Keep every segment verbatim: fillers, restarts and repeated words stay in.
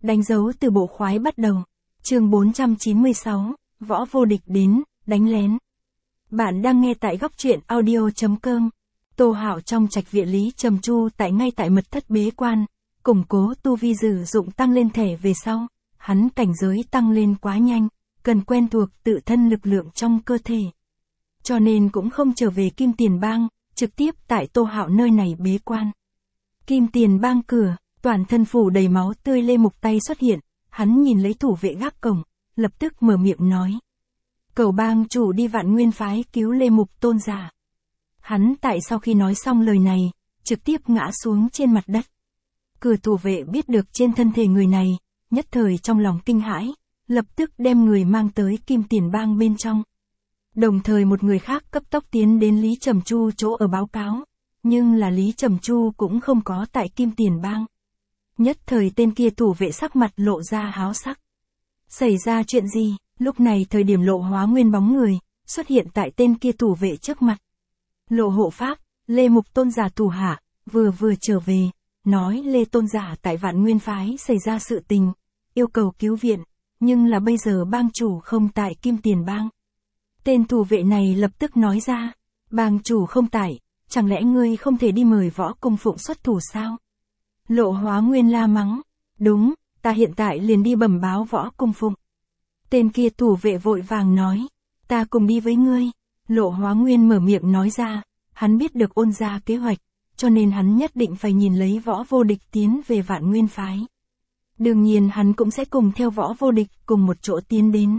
Đánh dấu từ bộ khoái bắt đầu. Chương bốn trăm chín mươi sáu, Võ Vô Địch đến, đánh lén. Bạn đang nghe tại góc truyện audio chấm com. Tô Hạo trong trạch viện Lý Trầm Chu tại ngay tại mật thất bế quan, củng cố tu vi sử dụng tăng lên thể về sau, hắn cảnh giới tăng lên quá nhanh, cần quen thuộc tự thân lực lượng trong cơ thể. Cho nên cũng không trở về Kim Tiền Bang, trực tiếp tại Tô Hạo nơi này bế quan. Kim Tiền Bang cửa, toàn thân phủ đầy máu tươi Lê Mục tay xuất hiện, hắn nhìn lấy thủ vệ gác cổng, lập tức mở miệng nói. Cầu bang chủ đi Vạn Nguyên phái cứu Lê Mục tôn giả. Hắn tại sau khi nói xong lời này, trực tiếp ngã xuống trên mặt đất. Cửa thủ vệ biết được trên thân thể người này, nhất thời trong lòng kinh hãi, lập tức đem người mang tới Kim Tiền Bang bên trong. Đồng thời một người khác cấp tốc tiến đến Lý Trầm Chu chỗ ở báo cáo, nhưng là Lý Trầm Chu cũng không có tại Kim Tiền Bang. Nhất thời tên kia thủ vệ sắc mặt lộ ra háo sắc. Xảy ra chuyện gì? Lúc này thời điểm Lộ Hóa Nguyên bóng người, xuất hiện tại tên kia thủ vệ trước mặt. Lộ hộ pháp, Lê Mục tôn giả thủ hạ, vừa vừa trở về, nói Lê tôn giả tại Vạn Nguyên phái xảy ra sự tình, yêu cầu cứu viện, nhưng là bây giờ bang chủ không tại Kim Tiền Bang. Tên thủ vệ này lập tức nói ra, bang chủ không tại, chẳng lẽ ngươi không thể đi mời Võ Công Phụng xuất thủ sao? Lộ Hóa Nguyên la mắng, đúng, ta hiện tại liền đi bẩm báo Võ Công Phụng. Tên kia thủ vệ vội vàng nói, ta cùng đi với ngươi. Lộ Hóa Nguyên mở miệng nói ra, hắn biết được ôn gia kế hoạch, cho nên hắn nhất định phải nhìn lấy Võ Vô Địch tiến về Vạn Nguyên phái. Đương nhiên hắn cũng sẽ cùng theo Võ Vô Địch cùng một chỗ tiến đến.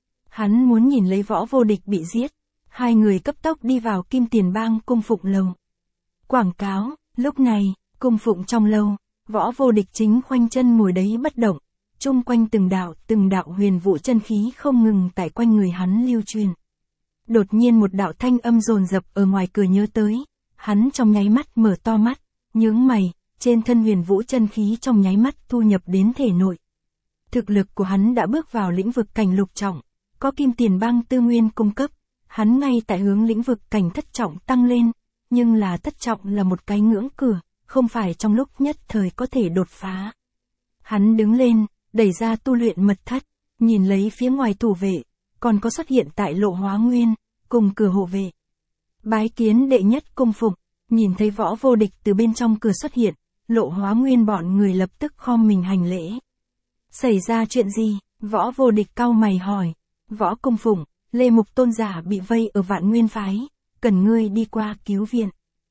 Hắn muốn nhìn lấy Võ Vô Địch bị giết. Hai người cấp tốc đi vào Kim Tiền Bang cung phụng lầu. Quảng cáo, lúc này, cung phụng trong lâu, Võ Vô Địch chính khoanh chân ngồi đấy bất động, chung quanh từng đạo, từng đạo huyền vũ chân khí không ngừng tại quanh người hắn lưu truyền. Đột nhiên một đạo thanh âm dồn dập ở ngoài cửa nhớ tới, hắn trong nháy mắt mở to mắt, nhướng mày, trên thân huyền vũ chân khí trong nháy mắt thu nhập đến thể nội. Thực lực của hắn đã bước vào lĩnh vực cảnh lục trọng, có Kim Tiền Bang tư nguyên cung cấp, hắn ngay tại hướng lĩnh vực cảnh thất trọng tăng lên, nhưng là thất trọng là một cái ngưỡng cửa, không phải trong lúc nhất thời có thể đột phá. Hắn đứng lên, đẩy ra tu luyện mật thất, nhìn lấy phía ngoài thủ vệ, còn có xuất hiện tại Lộ Hóa Nguyên, cùng cửa hộ vệ. Bái kiến đệ nhất cung phụng, nhìn thấy Võ Vô Địch từ bên trong cửa xuất hiện, Lộ Hóa Nguyên bọn người lập tức khom mình hành lễ. Xảy ra chuyện gì? Võ Vô Địch cau mày hỏi. Võ Cung Phụng, Lê Mục tôn giả bị vây ở Vạn Nguyên phái, cần ngươi đi qua cứu viện.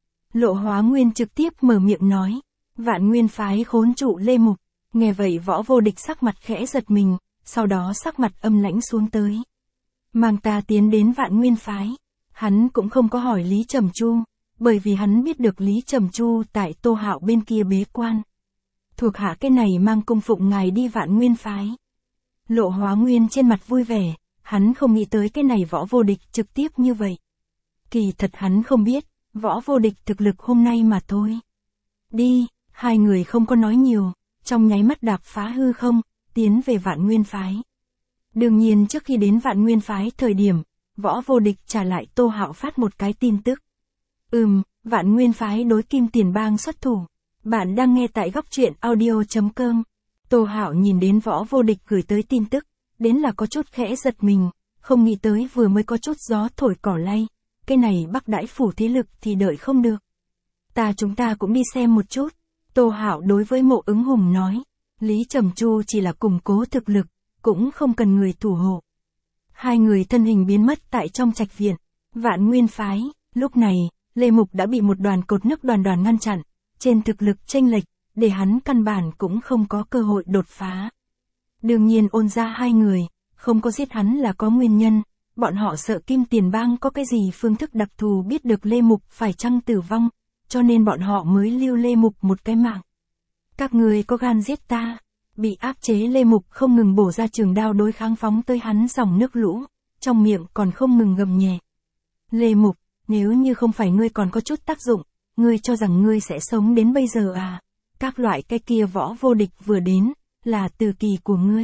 Lộ Hóa Nguyên trực tiếp mở miệng nói, Vạn Nguyên phái khốn trụ Lê Mục. Nghe vậy Võ Vô Địch sắc mặt khẽ giật mình, sau đó sắc mặt âm lãnh xuống tới. Mang ta tiến đến Vạn Nguyên phái. Hắn cũng không có hỏi Lý Trầm Chu, bởi vì hắn biết được Lý Trầm Chu tại Tô Hạo bên kia bế quan. Thuộc hạ cái này mang cung phụng ngài đi Vạn Nguyên phái. Lộ Hóa Nguyên trên mặt vui vẻ, hắn không nghĩ tới cái này Võ Vô Địch trực tiếp như vậy. Kỳ thật hắn không biết, Võ Vô Địch thực lực hôm nay mà thôi. Đi, hai người không có nói nhiều, trong nháy mắt đạp phá hư không, tiến về Vạn Nguyên phái. Đương nhiên trước khi đến Vạn Nguyên phái thời điểm, Võ Vô Địch trả lại Tô Hạo phát một cái tin tức. Ừm, Vạn Nguyên phái đối Kim Tiền Bang xuất thủ. Bạn đang nghe tại góc truyện audio chấm com. Tô Hạo nhìn đến Võ Vô Địch gửi tới tin tức, đến là có chút khẽ giật mình, không nghĩ tới vừa mới có chút gió thổi cỏ lay, cái này Bắc Đãi phủ thế lực thì đợi không được. Ta chúng ta cũng đi xem một chút. Tô Hạo đối với Mộ Ứng Hùng nói, Lý Trầm Chu chỉ là củng cố thực lực, cũng không cần người thủ hộ. Hai người thân hình biến mất tại trong trạch viện, Vạn Nguyên phái. Lúc này, Lê Mục đã bị một đoàn cột nước đoàn đoàn ngăn chặn, trên thực lực chênh lệch, để hắn căn bản cũng không có cơ hội đột phá. Đương nhiên ôn ra hai người, không có giết hắn là có nguyên nhân, bọn họ sợ Kim Tiền Bang có cái gì phương thức đặc thù biết được Lê Mục phải chăng tử vong, cho nên bọn họ mới lưu Lê Mục một cái mạng. Các người có gan giết ta? Bị áp chế Lê Mục không ngừng bổ ra trường đao đối kháng phóng tới hắn dòng nước lũ, trong miệng còn không ngừng gầm nhẹ. Lê Mục, nếu như không phải ngươi còn có chút tác dụng, ngươi cho rằng ngươi sẽ sống đến bây giờ à? Các loại cái kia Võ Vô Địch vừa đến, là từ kỳ của ngươi.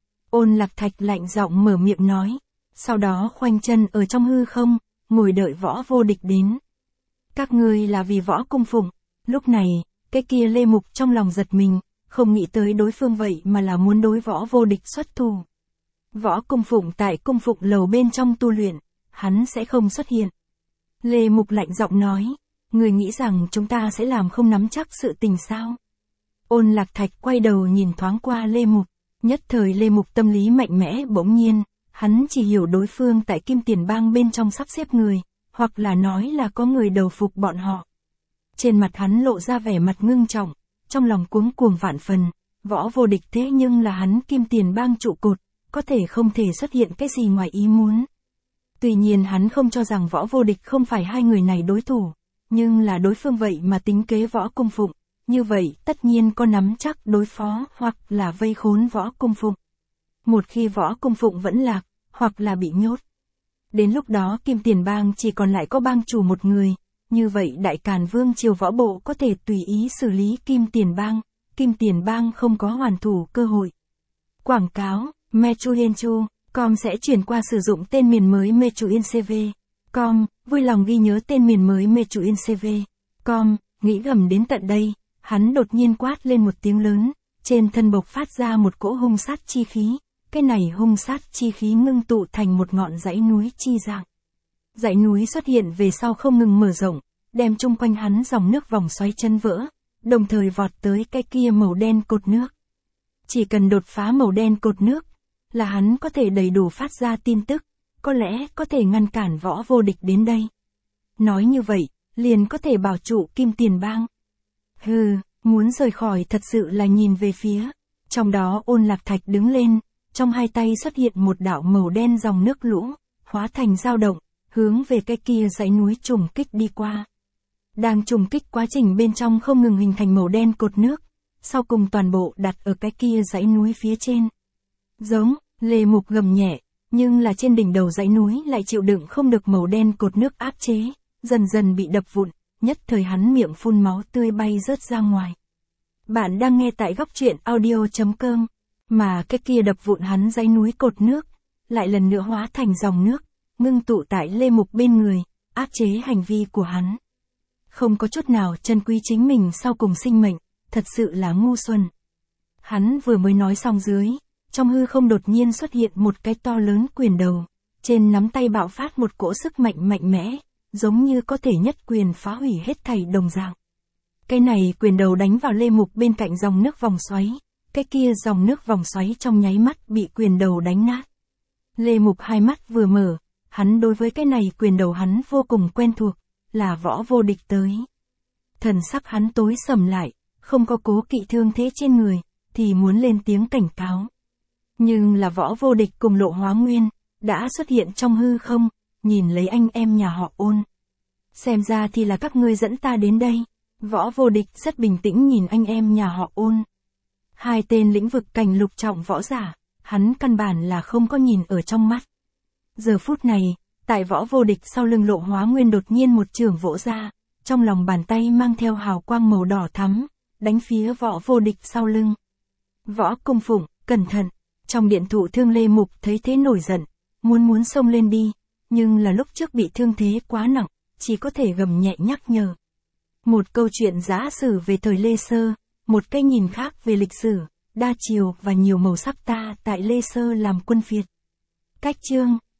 Ôn Lạc Thạch lạnh giọng mở miệng nói, sau đó khoanh chân ở trong hư không, ngồi đợi Võ Vô Địch đến. Các ngươi là vì Võ Cung Phụng. Lúc này, cái kia Lê Mục trong lòng giật mình, không nghĩ tới đối phương vậy mà là muốn đối Võ Vô Địch xuất thủ. Võ Cung Phụng tại cung phụng lầu bên trong tu luyện, hắn sẽ không xuất hiện. Lê Mục lạnh giọng nói, người nghĩ rằng chúng ta sẽ làm không nắm chắc sự tình sao? Ôn Lạc Thạch quay đầu nhìn thoáng qua Lê Mục, nhất thời Lê Mục tâm lý mạnh mẽ bỗng nhiên, hắn chỉ hiểu đối phương tại Kim Tiền Bang bên trong sắp xếp người, hoặc là nói là có người đầu phục bọn họ. Trên mặt hắn lộ ra vẻ mặt ngưng trọng, trong lòng cuống cuồng vạn phần, Võ Vô Địch thế nhưng là hắn Kim Tiền Bang trụ cột, có thể không thể xuất hiện cái gì ngoài ý muốn. Tuy nhiên hắn không cho rằng Võ Vô Địch không phải hai người này đối thủ, nhưng là đối phương vậy mà tính kế Võ Cung Phụng, như vậy tất nhiên có nắm chắc đối phó hoặc là vây khốn Võ Cung Phụng. Một khi Võ Cung Phụng vẫn lạc, hoặc là bị nhốt. Đến lúc đó Kim Tiền Bang chỉ còn lại có bang chủ một người, như vậy Đại Càn Vương triều võ bộ có thể tùy ý xử lý Kim Tiền Bang, Kim Tiền Bang không có hoàn thủ cơ hội. Quảng cáo, Mechuyenchu, com sẽ chuyển qua sử dụng tên miền mới Mechuyencv. Com, vui lòng ghi nhớ tên miền mới Mechuyencv. Com, nghĩ gầm đến tận đây, hắn đột nhiên quát lên một tiếng lớn, trên thân bộc phát ra một cỗ hung sát chi khí, cái này hung sát chi khí ngưng tụ thành một ngọn dãy núi chi dạng. Dãy núi xuất hiện về sau không ngừng mở rộng, đem chung quanh hắn dòng nước vòng xoáy chân vỡ, đồng thời vọt tới cái kia màu đen cột nước. Chỉ cần đột phá màu đen cột nước, là hắn có thể đầy đủ phát ra tin tức, có lẽ có thể ngăn cản Võ Vô Địch đến đây. Nói như vậy, liền có thể bảo trụ Kim Tiền Bang. Hừ, muốn rời khỏi thật sự là nhìn về phía. Trong đó Ôn Lạc Thạch đứng lên, trong hai tay xuất hiện một đạo màu đen dòng nước lũ, hóa thành dao động, hướng về cái kia dãy núi trùng kích đi qua. Đang trùng kích quá trình bên trong không ngừng hình thành màu đen cột nước, sau cùng toàn bộ đặt ở cái kia dãy núi phía trên. Giống, Lê Mục gầm nhẹ, nhưng là trên đỉnh đầu dãy núi lại chịu đựng không được màu đen cột nước áp chế, dần dần bị đập vụn, nhất thời hắn miệng phun máu tươi bay rớt ra ngoài. Bạn đang nghe tại góc truyện audio chấm com, mà cái kia đập vụn hắn dãy núi cột nước, lại lần nữa hóa thành dòng nước, ngưng tụ tại Lê Mục bên người, áp chế hành vi của hắn. Không có chút nào trân quý chính mình sau cùng sinh mệnh, thật sự là ngu xuẩn. Hắn vừa mới nói xong dưới, trong hư không đột nhiên xuất hiện một cái to lớn quyền đầu, trên nắm tay bạo phát một cỗ sức mạnh mạnh mẽ, giống như có thể nhất quyền phá hủy hết thảy đồng dạng. Cái này quyền đầu đánh vào Lê Mục bên cạnh dòng nước vòng xoáy, cái kia dòng nước vòng xoáy trong nháy mắt bị quyền đầu đánh nát. Lê Mục hai mắt vừa mở, hắn đối với cái này quyền đầu hắn vô cùng quen thuộc, là Võ Vô Địch tới. Thần sắc hắn tối sầm lại, không có cố kỵ thương thế trên người, thì muốn lên tiếng cảnh cáo. Nhưng là Võ Vô Địch cùng Lộ Hóa Nguyên, đã xuất hiện trong hư không, nhìn lấy anh em nhà họ Ôn. Xem ra thì là các ngươi dẫn ta đến đây. Võ Vô Địch rất bình tĩnh nhìn anh em nhà họ Ôn. Hai tên lĩnh vực cảnh lục trọng võ giả, hắn căn bản là không có nhìn ở trong mắt. Giờ phút này, tại Võ Vô Địch sau lưng Lộ Hóa Nguyên đột nhiên một chưởng vỗ ra, trong lòng bàn tay mang theo hào quang màu đỏ thắm, đánh phía Võ Vô Địch sau lưng. Võ Cung Phụng, cẩn thận. Trong điện thụ thương Lê Mục thấy thế nổi giận, muốn muốn xông lên đi, nhưng là lúc trước bị thương thế quá nặng, chỉ có thể gầm nhẹ nhắc nhở. Một câu chuyện giả sử về thời Lê Sơ, một cái nhìn khác về lịch sử, đa chiều và nhiều màu sắc ta tại Lê Sơ làm quân phiệt. Cách chương